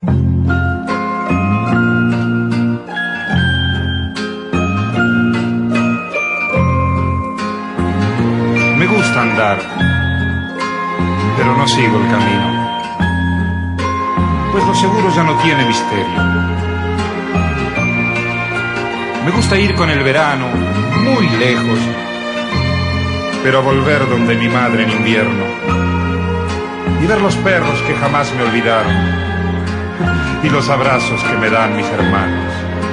Me gusta andar, pero no sigo el camino, pues lo seguro ya no tiene misterio. Me gusta ir con el verano muy lejos, pero volver donde mi madre en invierno, y ver los perros que jamás me olvidaron, y los abrazos que me dan mis hermanos.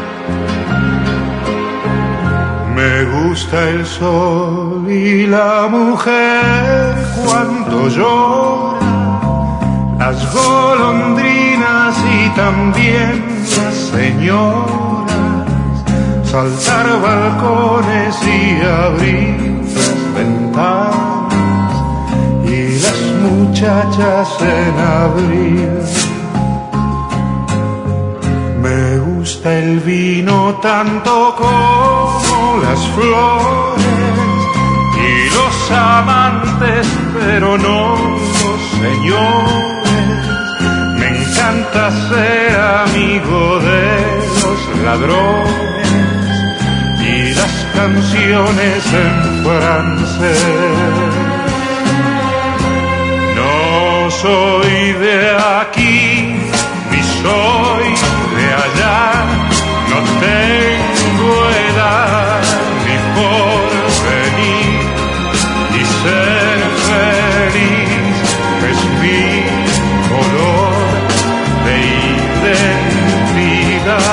Me gusta el sol y la mujer cuando llora, las golondrinas y también las señoras, saltar balcones y abrir las ventanas, y las muchachas en abril. Me gusta el vino tanto como las flores y los amantes, pero no los señores. Me encanta ser amigo de los ladrones y las canciones en francés. No soy de aquí ni soy de allá, no tengo edad ni porvenir, y ser feliz es mi color de identidad.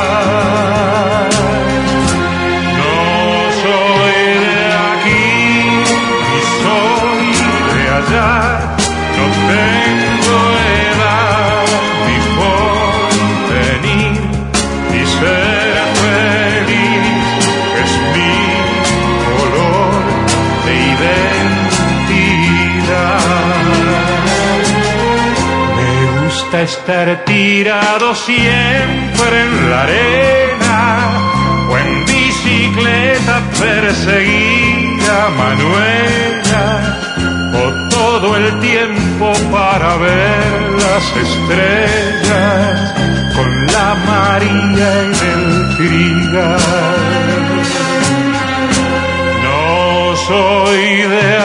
No soy de aquí ni soy de allá, no tengo edad ni porvenir, y ser feliz es mi color de identidad. Me gusta estar tirado siempre en la arena, o en bicicleta perseguir a Manuela, o todo el tiempo para ver las estrellas con la María en el trigal. No soy de